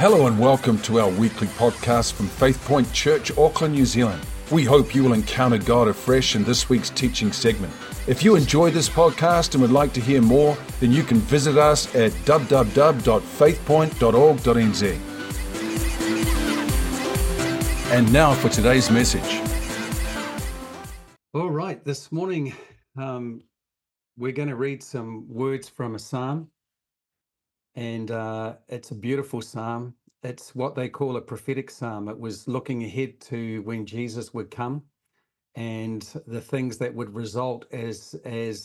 Hello and welcome to our weekly podcast from Faith Point Church, Auckland, New Zealand. We hope you will encounter God afresh in this week's teaching segment. If you enjoy this podcast and would like to hear more, then you can visit us at www.faithpoint.org.nz. And now for today's message. All right, this morning we're going to read some words from a psalm, and it's a beautiful psalm. It's what they call a prophetic psalm. It was looking ahead to when Jesus would come and the things that would result as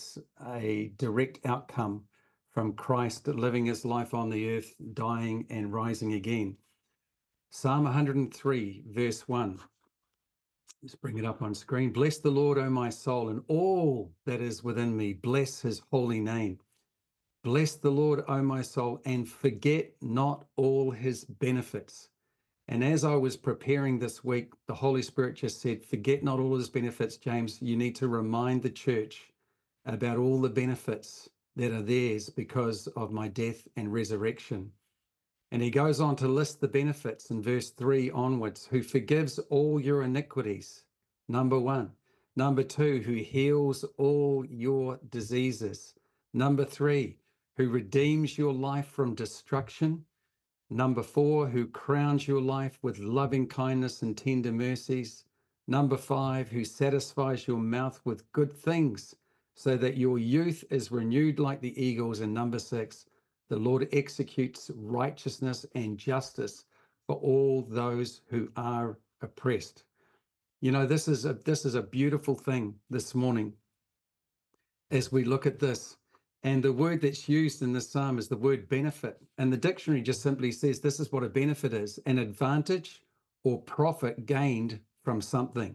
a direct outcome from Christ living his life on the earth, dying and rising again. Psalm 103, verse 1. Let's bring it up on screen. Bless the Lord, O my soul, and all that is within me. Bless his holy name. Bless the Lord, O my soul, and forget not all his benefits. And as I was preparing this week, the Holy Spirit just said, forget not all his benefits, James. You need to remind the church about all the benefits that are theirs because of my death and resurrection. And he goes on to list the benefits in verse 3 onwards, who forgives all your iniquities, number 1. Number 2, who heals all your diseases. Number 3, who redeems your life from destruction. Number 4, who crowns your life with loving kindness and tender mercies. Number 5, who satisfies your mouth with good things so that your youth is renewed like the eagles. And number 6, the Lord executes righteousness and justice for all those who are oppressed. You know, this is a beautiful thing this morning as we look at this. And the word that's used in this psalm is the word benefit. And the dictionary just simply says this is what a benefit is: an advantage or profit gained from something.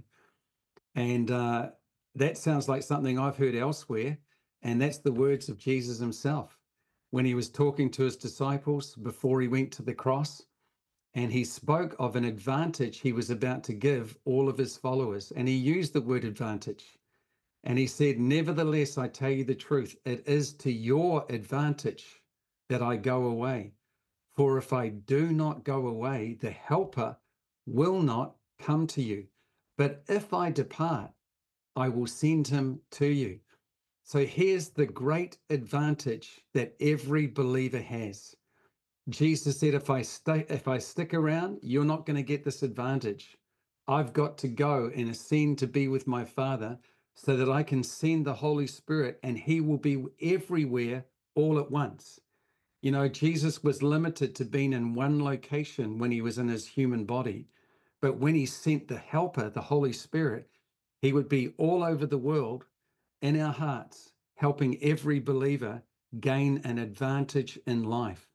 And that sounds like something I've heard elsewhere. And that's the words of Jesus himself when he was talking to his disciples before he went to the cross. And he spoke of an advantage he was about to give all of his followers. And he used the word advantage. And he said, nevertheless, I tell you the truth, it is to your advantage that I go away. For if I do not go away, the helper will not come to you. But if I depart, I will send him to you. So here's the great advantage that every believer has. Jesus said, if I stick around, you're not going to get this advantage. I've got to go and ascend to be with my Father so that I can send the Holy Spirit and he will be everywhere all at once. You know, Jesus was limited to being in one location when he was in his human body. But when he sent the Helper, the Holy Spirit, he would be all over the world in our hearts, helping every believer gain an advantage in life.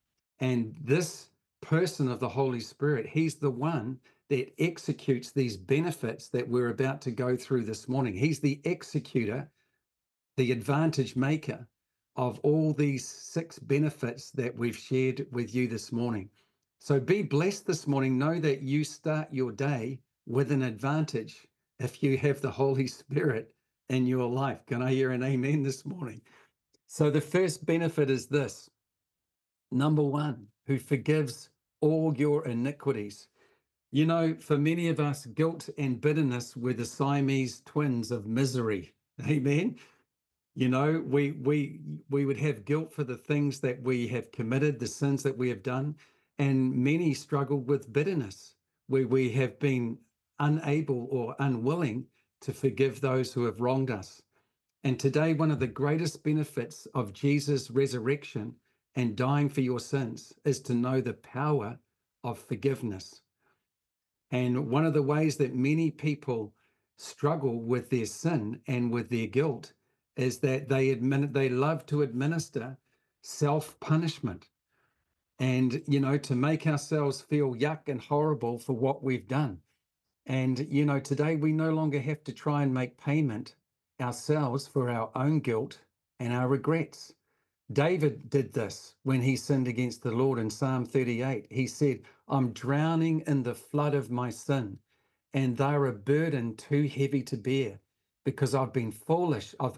And this person of the Holy Spirit, he's the one that executes these benefits that we're about to go through this morning. He's the executor, the advantage maker of all these 6 benefits that we've shared with you this morning. So be blessed this morning. Know that you start your day with an advantage if you have the Holy Spirit in your life. Can I hear an amen this morning? So the first benefit is this. Number 1, who forgives all your iniquities. You know, for many of us, guilt and bitterness were the Siamese twins of misery. Amen. You know, we would have guilt for the things that we have committed, the sins that we have done, and many struggled with bitterness, where we have been unable or unwilling to forgive those who have wronged us. And today, one of the greatest benefits of Jesus' resurrection and dying for your sins is to know the power of forgiveness. And one of the ways that many people struggle with their sin and with their guilt is that they love to administer self-punishment and, you know, to make ourselves feel yuck and horrible for what we've done. And, you know, today we no longer have to try and make payment ourselves for our own guilt and our regrets. David did this when he sinned against the Lord in Psalm 38. He said, I'm drowning in the flood of my sin, and they're a burden too heavy to bear because I've been foolish. I'm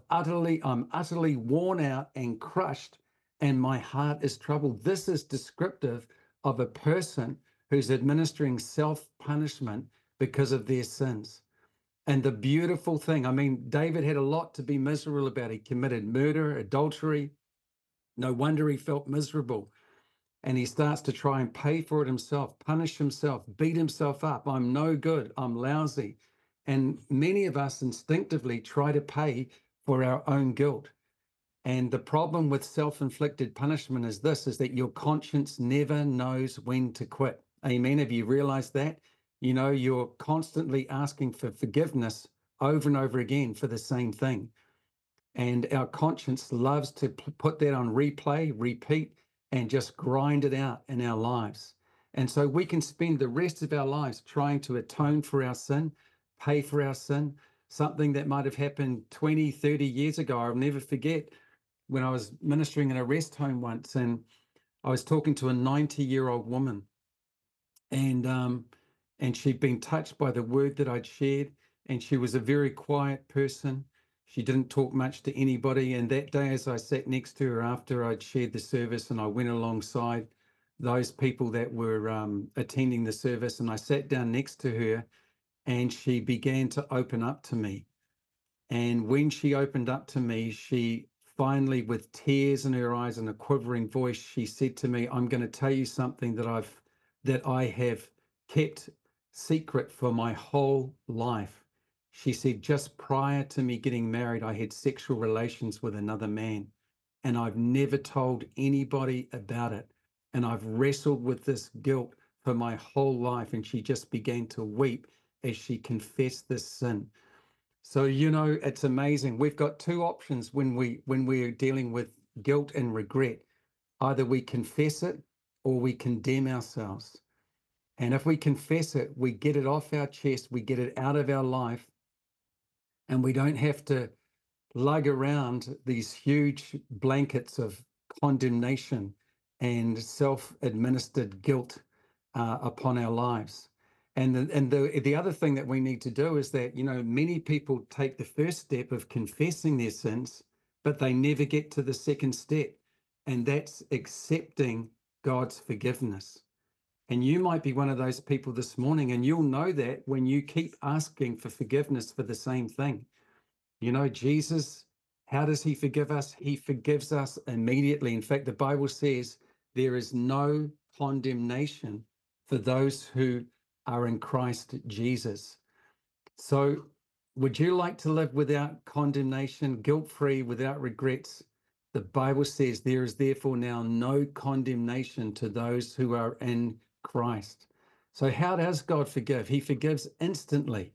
utterly worn out and crushed, and my heart is troubled. This is descriptive of a person who's administering self-punishment because of their sins. And the beautiful thing, I mean, David had a lot to be miserable about. He committed murder, adultery. No wonder he felt miserable. And he starts to try and pay for it himself, punish himself, beat himself up. I'm no good. I'm lousy. And many of us instinctively try to pay for our own guilt. And the problem with self-inflicted punishment is this, is that your conscience never knows when to quit. Amen. Have you realized that? You know, you're constantly asking for forgiveness over and over again for the same thing. And our conscience loves to put that on replay, repeat, and just grind it out in our lives. And so we can spend the rest of our lives trying to atone for our sin, pay for our sin, something that might have happened 20, 30 years ago. I'll never forget when I was ministering in a rest home once, and I was talking to a 90-year-old woman, and she'd been touched by the word that I'd shared, and she was a very quiet person. She didn't talk much to anybody. And that day, as I sat next to her after I'd shared the service, and I went alongside those people that were attending the service, and I sat down next to her, and she began to open up to me. And when she opened up to me, she finally, with tears in her eyes and a quivering voice, she said to me, I'm going to tell you something that I have kept secret for my whole life. She said, just prior to me getting married, I had sexual relations with another man, and I've never told anybody about it. And I've wrestled with this guilt for my whole life. And she just began to weep as she confessed this sin. So, you know, it's amazing. We've got two options when we're dealing with guilt and regret. Either we confess it or we condemn ourselves. And if we confess it, we get it off our chest, we get it out of our life, and we don't have to lug around these huge blankets of condemnation and self-administered guilt upon our lives. And the other thing that we need to do is that, you know, many people take the first step of confessing their sins, but they never get to the second step, and that's accepting God's forgiveness. And you might be one of those people this morning, and you'll know that when you keep asking for forgiveness for the same thing. You know, Jesus, how does he forgive us? He forgives us immediately. In fact, the Bible says there is no condemnation for those who are in Christ Jesus. So would you like to live without condemnation, guilt-free, without regrets? The Bible says there is therefore now no condemnation to those who are in Christ. So how does God forgive? He forgives instantly.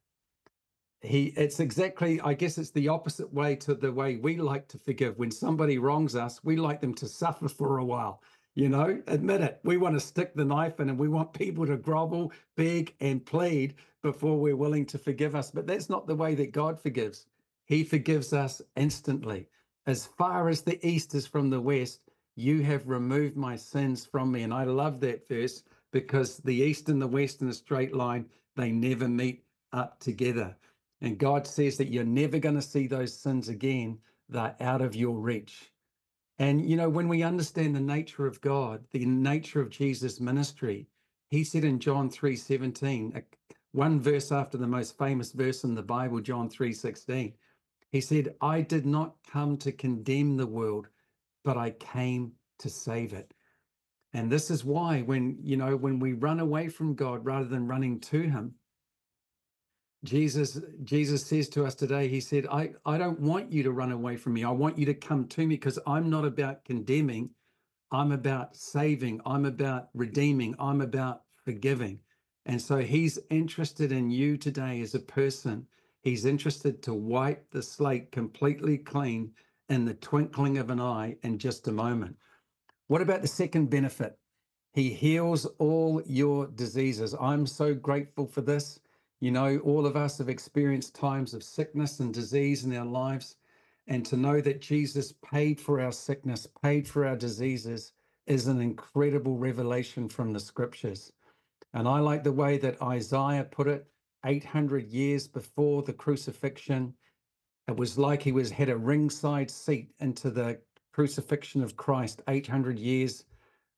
It's exactly, I guess it's the opposite way to the way we like to forgive. When somebody wrongs us, we like them to suffer for a while. You know, admit it. We want to stick the knife in, and we want people to grovel, beg, and plead before we're willing to forgive us. But that's not the way that God forgives. He forgives us instantly. As far as the east is from the west, you have removed my sins from me. And I love that verse, because the east and the west in a straight line, they never meet up together. And God says that you're never going to see those sins again. They're out of your reach. And, you know, when we understand the nature of God, the nature of Jesus' ministry, he said in John 3:17, one verse after the most famous verse in the Bible, John 3:16, he said, I did not come to condemn the world, but I came to save it. And this is why when we run away from God rather than running to him, Jesus says to us today, he said, I don't want you to run away from me. I want you to come to me, because I'm not about condemning. I'm about saving. I'm about redeeming. I'm about forgiving. And so he's interested in you today as a person. He's interested to wipe the slate completely clean in the twinkling of an eye in just a moment. What about the second benefit? He heals all your diseases. I'm so grateful for this. You know, all of us have experienced times of sickness and disease in our lives. And to know that Jesus paid for our sickness, paid for our diseases, is an incredible revelation from the scriptures. And I like the way that Isaiah put it, 800 years before the crucifixion. It was like he had a ringside seat into the crucifixion of Christ 800 years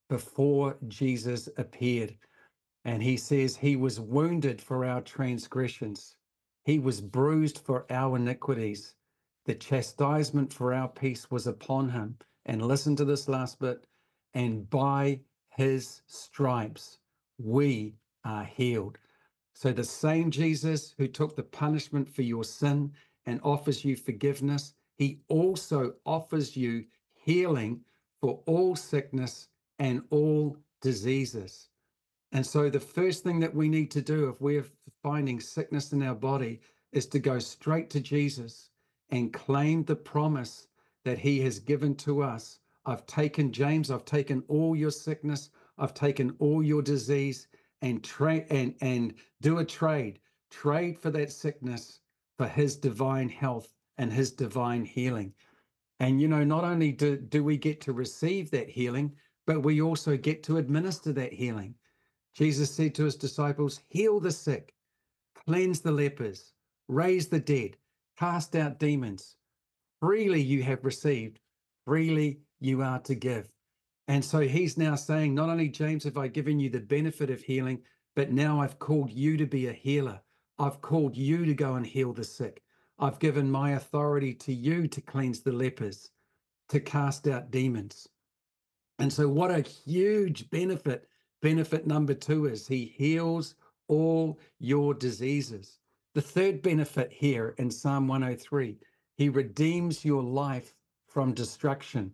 before Jesus appeared. And he says, he was wounded for our transgressions. He was bruised for our iniquities. The chastisement for our peace was upon him. And listen to this last bit. And by his stripes, we are healed. So the same Jesus who took the punishment for your sin and offers you forgiveness, he also offers you healing for all sickness and all diseases. And so the first thing that we need to do if we're finding sickness in our body is to go straight to Jesus and claim the promise that he has given to us. I've taken, James, I've taken all your sickness, I've taken all your disease, and do a trade. Trade for that sickness for his divine health and his divine healing. And, not only do we get to receive that healing, but we also get to administer that healing. Jesus said to his disciples, heal the sick, cleanse the lepers, raise the dead, cast out demons. Freely you have received, freely you are to give. And so he's now saying, not only, James, have I given you the benefit of healing, but now I've called you to be a healer. I've called you to go and heal the sick. I've given my authority to you to cleanse the lepers, to cast out demons. And so what a huge benefit. Benefit number 2 is he heals all your diseases. The third benefit here in Psalm 103, he redeems your life from destruction.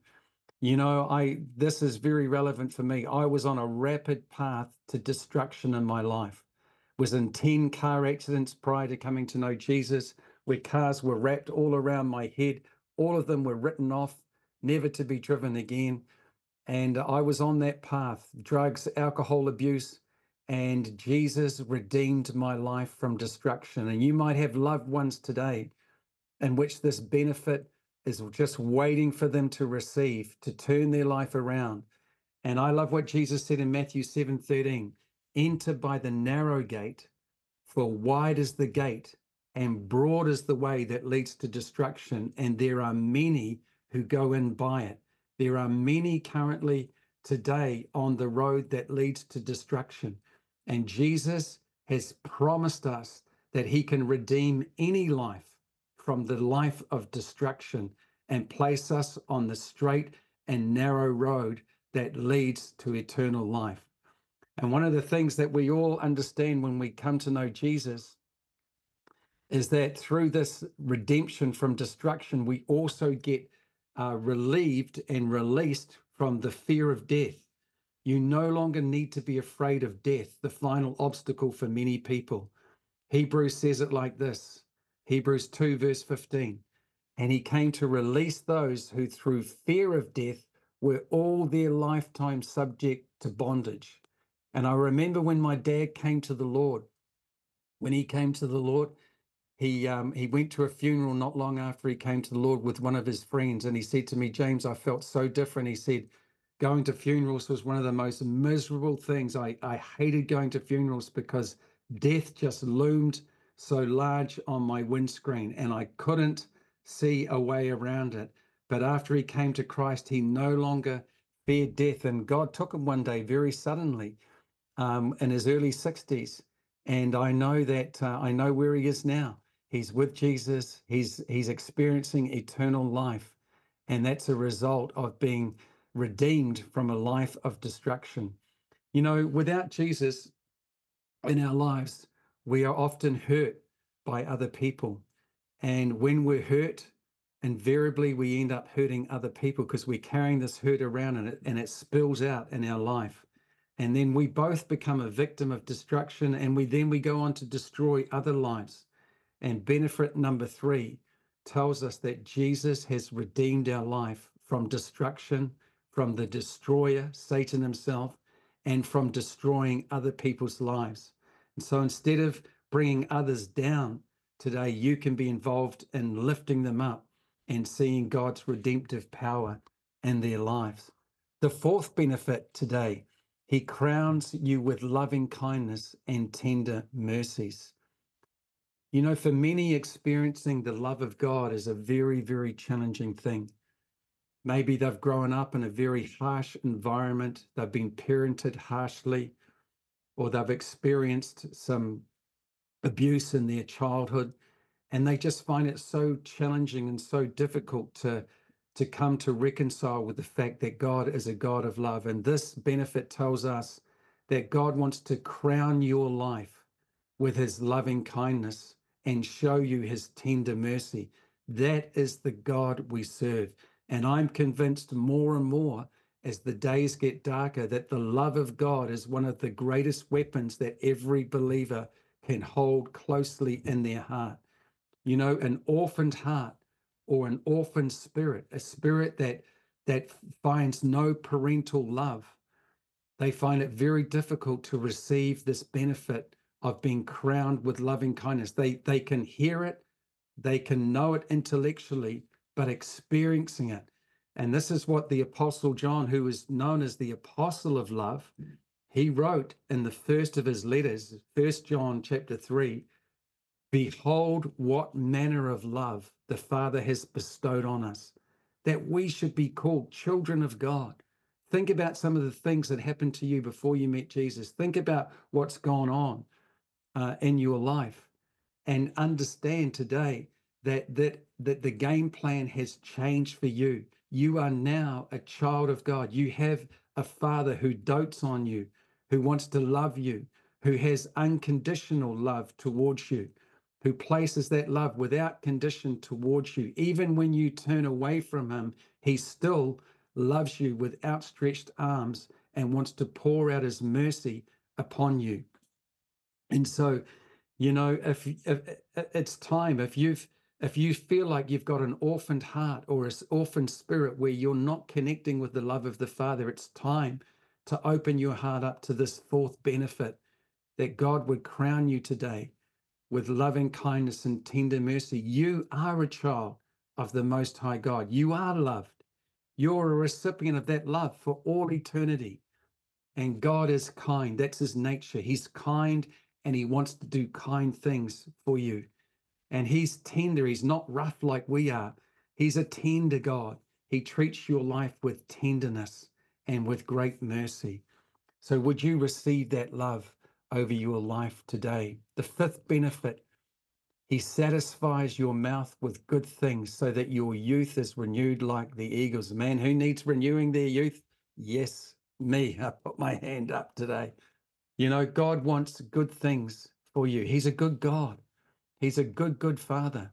This is very relevant for me. I was on a rapid path to destruction in my life. Was in 10 car accidents prior to coming to know Jesus, where cars were wrapped all around my head. All of them were written off, never to be driven again. And I was on that path, drugs, alcohol abuse, and Jesus redeemed my life from destruction. And you might have loved ones today in which this benefit is just waiting for them to receive, to turn their life around. And I love what Jesus said in Matthew 7:13, enter by the narrow gate, for wide is the gate and broad is the way that leads to destruction, and there are many who go in by it. There are many currently today on the road that leads to destruction. And Jesus has promised us that he can redeem any life from the life of destruction and place us on the straight and narrow road that leads to eternal life. And one of the things that we all understand when we come to know Jesus is that through this redemption from destruction, we also get relieved and released from the fear of death. You no longer need to be afraid of death, the final obstacle for many people. Hebrews says it like this, Hebrews 2 verse 15, and he came to release those who through fear of death were all their lifetime subject to bondage. And I remember when my dad came to the Lord, when he came to the Lord, he went to a funeral not long after he came to the Lord with one of his friends. And he said to me, James, I felt so different. He said, going to funerals was one of the most miserable things. I hated going to funerals because death just loomed so large on my windscreen and I couldn't see a way around it. But after he came to Christ, he no longer feared death. And God took him one day very suddenly in his early 60s. And I know that I know where he is now. He's with Jesus. He's experiencing eternal life. And that's a result of being redeemed from a life of destruction. Without Jesus in our lives, we are often hurt by other people. And when we're hurt, invariably we end up hurting other people because we're carrying this hurt around and it spills out in our life. And then we both become a victim of destruction, and we go on to destroy other lives. And benefit number 3 tells us that Jesus has redeemed our life from destruction, from the destroyer, Satan himself, and from destroying other people's lives. And so instead of bringing others down, today you can be involved in lifting them up and seeing God's redemptive power in their lives. The 4th benefit today, he crowns you with loving kindness and tender mercies. For many, experiencing the love of God is a very, very challenging thing. Maybe they've grown up in a very harsh environment. They've been parented harshly, or they've experienced some abuse in their childhood, and they just find it so challenging and so difficult to come to reconcile with the fact that God is a God of love. And this benefit tells us that God wants to crown your life with his loving kindness and show you his tender mercy. That is the God we serve. And I'm convinced more and more as the days get darker that the love of God is one of the greatest weapons that every believer can hold closely in their heart. You know, an orphaned heart or an orphaned spirit, a spirit that finds no parental love, they find it very difficult to receive this benefit of being crowned with loving kindness. They can hear it, they can know it intellectually, but experiencing it. And this is what the Apostle John, who is known as the Apostle of Love, he wrote in the first of his letters, 1 John chapter 3, behold what manner of love the Father has bestowed on us, that we should be called children of God. Think about some of the things that happened to you before you met Jesus. Think about what's gone on in your life, and understand today that the game plan has changed for you. You are now a child of God. You have a Father who dotes on you, who wants to love you, who has unconditional love towards you, who places that love without condition towards you. Even when you turn away from him, he still loves you with outstretched arms and wants to pour out his mercy upon you. And so, you know, if it's time, if you feel like you've got an orphaned heart or an orphaned spirit where you're not connecting with the love of the Father, it's time to open your heart up to this fourth benefit, that God would crown you today with loving kindness and tender mercy. You are a child of the Most High God. You are loved. You're a recipient of that love for all eternity. And God is kind. That's his nature. He's kind, and he wants to do kind things for you. And he's tender. He's not rough like we are. He's a tender God. He treats your life with tenderness and with great mercy. So would you receive that love over your life today? The fifth benefit, he satisfies your mouth with good things so that your youth is renewed like the eagles. Man, who needs renewing their youth? Yes, me. I put my hand up today. You know, God wants good things for you. He's a good God. He's a good Father.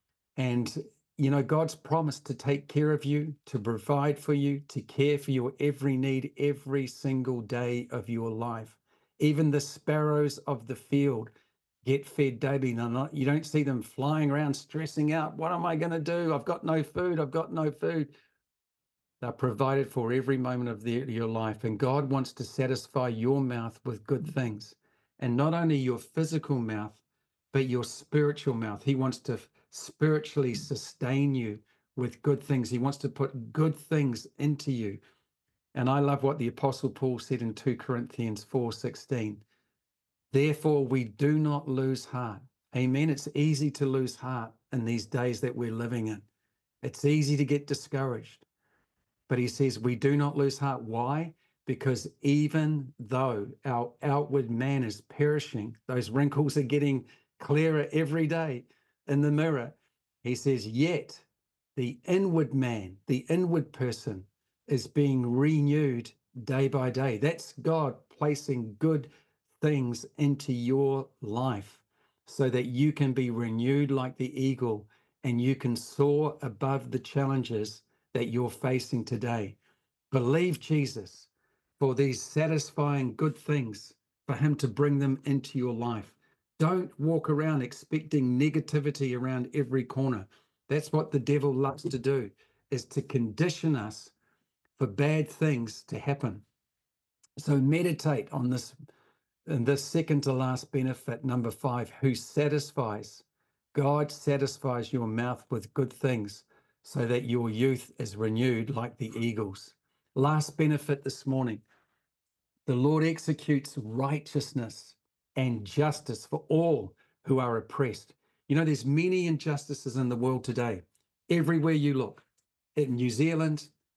And, you know, God's promised to take care of you, to provide for you, to care for your every need every single day of your life. Even the sparrows of the field get fed daily. You don't see them flying around stressing out. What am I going to do? I've got no food. I've got no food. They're provided for every moment of your life. And God wants to satisfy your mouth with good things. And not only your physical mouth, but your spiritual mouth. He wants to spiritually sustain you with good things. He wants to put good things into you. And I love what the Apostle Paul said in 2 Corinthians 4:16. Therefore, we do not lose heart. Amen. It's easy to lose heart in these days that we're living in. It's easy to get discouraged. But he says, we do not lose heart. Why? Because even though our outward man is perishing, those wrinkles are getting clearer every day in the mirror. He says, yet the inward man, the inward person is being renewed day by day. That's God placing good things into your life so that you can be renewed like the eagle and you can soar above the challenges that you're facing today. Believe Jesus for these satisfying good things, for him to bring them into your life. Don't walk around expecting negativity around every corner. That's what the devil loves to do, is to condition us for bad things to happen. So meditate on this, and this second to last benefit, number 5, who satisfies. God satisfies your mouth with good things so that your youth is renewed like the eagles. Last benefit this morning, the Lord executes righteousness and justice for all who are oppressed. You know, there's many injustices in the world today. Everywhere you look, in New Zealand,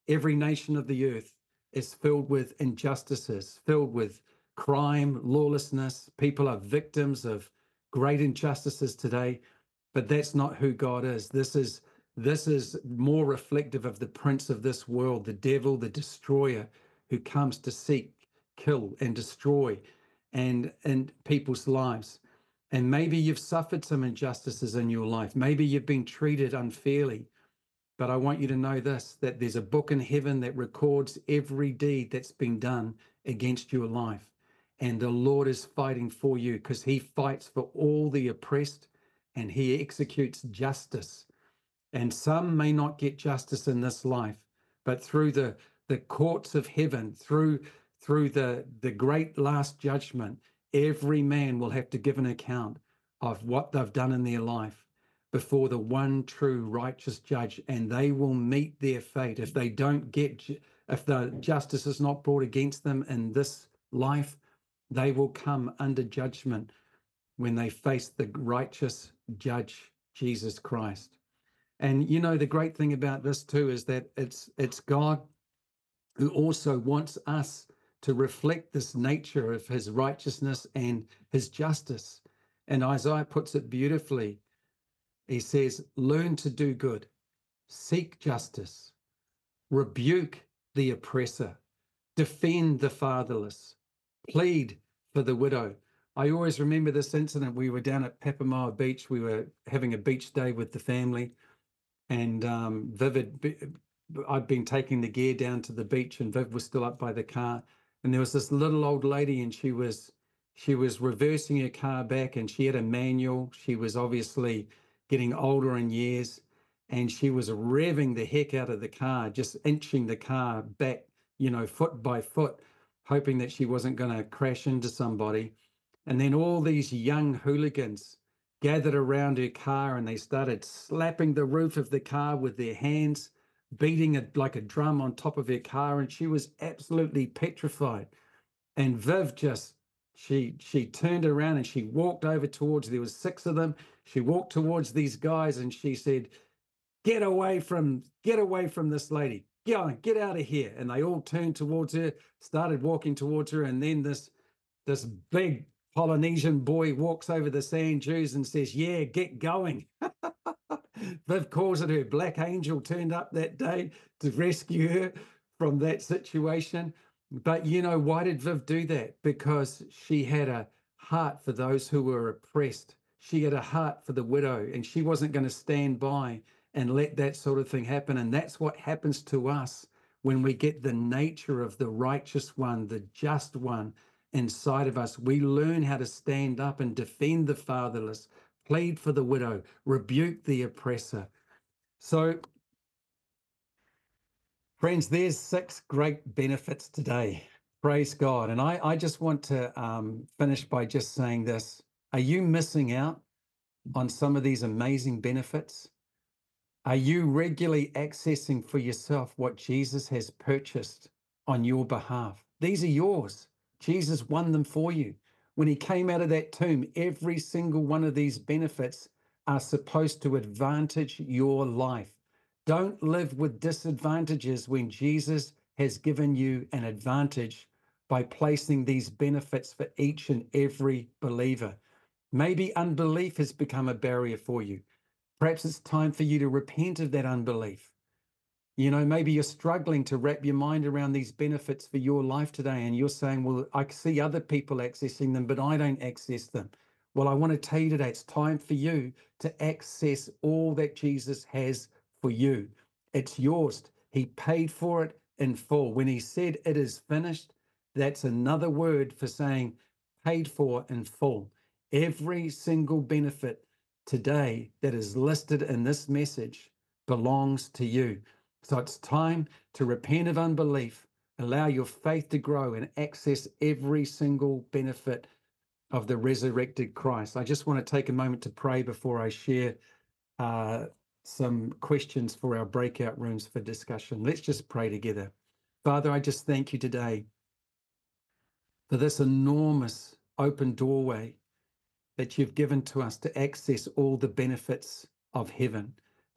Every nation of the earth is filled with injustices, filled with crime, lawlessness. People are victims of great injustices today, but that's not who God is. This is more reflective of the prince of this world, the devil, the destroyer, who comes to seek, kill, and destroy and in people's lives. And maybe you've suffered some injustices in your life. Maybe you've been treated unfairly. But I want you to know this, that there's a book in heaven that records every deed that's been done against your life. And the Lord is fighting for you, because he fights for all the oppressed and he executes justice. And some may not get justice in this life, but through the courts of heaven, through the great last judgment, every man will have to give an account of what they've done in their life before the one true righteous judge, and they will meet their fate. If they don't get, if the justice is not brought against them in this life, they will come under judgment when they face the righteous judge, Jesus Christ. And you know, the great thing about this too is that it's God who also wants us to reflect this nature of his righteousness and his justice. And Isaiah puts it beautifully. He says, learn to do good, seek justice, rebuke the oppressor, defend the fatherless, plead for the widow. I always remember this incident. We were down at Papamoa Beach. We were having a beach day with the family, and I'd been taking the gear down to the beach, and Viv was still up by the car. And there was this little old lady, and she was reversing her car back, and she had a manual. She was obviously getting older in years, and she was revving the heck out of the car, just inching the car back, you know, foot by foot, hoping that she wasn't going to crash into somebody. And then all these young hooligans gathered around her car, and they started slapping the roof of the car with their hands, beating it like a drum on top of her car, and she was absolutely petrified. And Viv just, she turned around and she walked over towards, there was 6 of them. She walked towards these guys and she said, get away from this lady. Get out of here. And they all turned towards her, started walking towards her. And then this big Polynesian boy walks over the sand dunes and says, yeah, get going. Viv calls it her black angel turned up that day to rescue her from that situation. But you know, why did Viv do that? Because she had a heart for those who were oppressed. She had a heart for the widow, and she wasn't going to stand by and let that sort of thing happen. And that's what happens to us when we get the nature of the righteous one, the just one inside of us. We learn how to stand up and defend the fatherless, plead for the widow, rebuke the oppressor. So, friends, there's 6 great benefits today. Praise God. And I just want to finish by just saying this. Are you missing out on some of these amazing benefits? Are you regularly accessing for yourself what Jesus has purchased on your behalf? These are yours. Jesus won them for you. When he came out of that tomb, every single one of these benefits are supposed to advantage your life. Don't live with disadvantages when Jesus has given you an advantage by placing these benefits for each and every believer. Maybe unbelief has become a barrier for you. Perhaps it's time for you to repent of that unbelief. You know, maybe you're struggling to wrap your mind around these benefits for your life today, and you're saying, well, I see other people accessing them, but I don't access them. Well, I want to tell you today, it's time for you to access all that Jesus has for you. It's yours. He paid for it in full. When he said it is finished, that's another word for saying paid for in full. Every single benefit today that is listed in this message belongs to you. So it's time to repent of unbelief, allow your faith to grow, and access every single benefit of the resurrected Christ. I just want to take a moment to pray before I share some questions for our breakout rooms for discussion. Let's just pray together. Father, I just thank you today for this enormous open doorway that you've given to us to access all the benefits of heaven,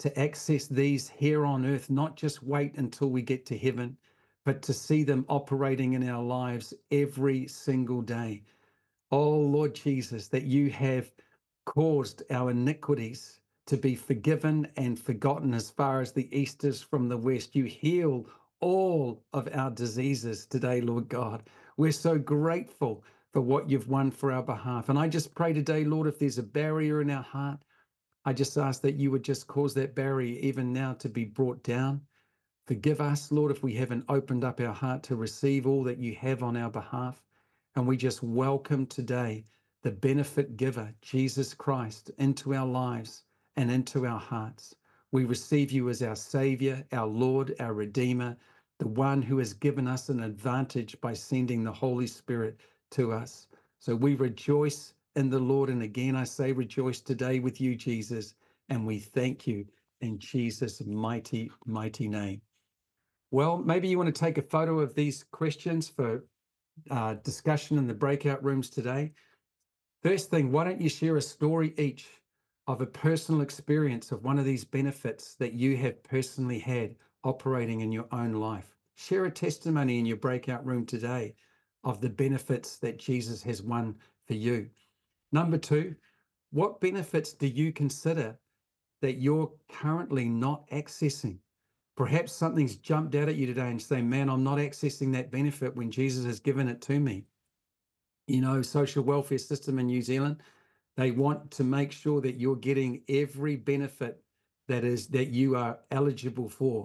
to access these here on earth, not just wait until we get to heaven, but to see them operating in our lives every single day. Oh, Lord Jesus, that you have caused our iniquities to be forgiven and forgotten as far as the east is from the west. You heal all of our diseases today, Lord God. We're so grateful for what you've won for our behalf. And I just pray today, Lord, if there's a barrier in our heart, I just ask that you would just cause that barrier even now to be brought down. Forgive us, Lord, if we haven't opened up our heart to receive all that you have on our behalf. And we just welcome today the benefit giver, Jesus Christ, into our lives and into our hearts. We receive you as our Savior, our Lord, our Redeemer, the one who has given us an advantage by sending the Holy Spirit to us. So we rejoice in the Lord. And again, I say rejoice today with you, Jesus. And we thank you in Jesus' mighty, mighty name. Well, maybe you want to take a photo of these questions for discussion in the breakout rooms today. First thing, why don't you share a story each of a personal experience of one of these benefits that you have personally had operating in your own life? Share a testimony in your breakout room today of the benefits that Jesus has won for you. Number two, what benefits do you consider that you're currently not accessing? Perhaps something's jumped out at you today and say, man, I'm not accessing that benefit when Jesus has given it to me. You know, social welfare system in New Zealand, they want to make sure that you're getting every benefit that you are eligible for.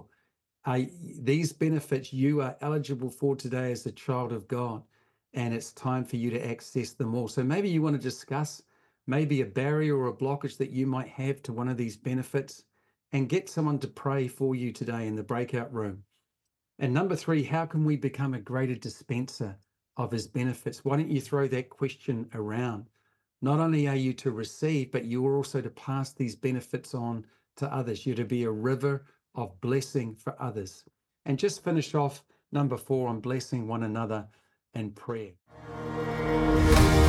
These benefits you are eligible for today as a child of God, and it's time for you to access them all. So maybe you want to discuss maybe a barrier or a blockage that you might have to one of these benefits, and get someone to pray for you today in the breakout room. And number three, how can we become a greater dispenser of his benefits? Why don't you throw that question around? Not only are you to receive, but you are also to pass these benefits on to others. You're to be a river of blessing for others. And just finish off number four on blessing one another in prayer.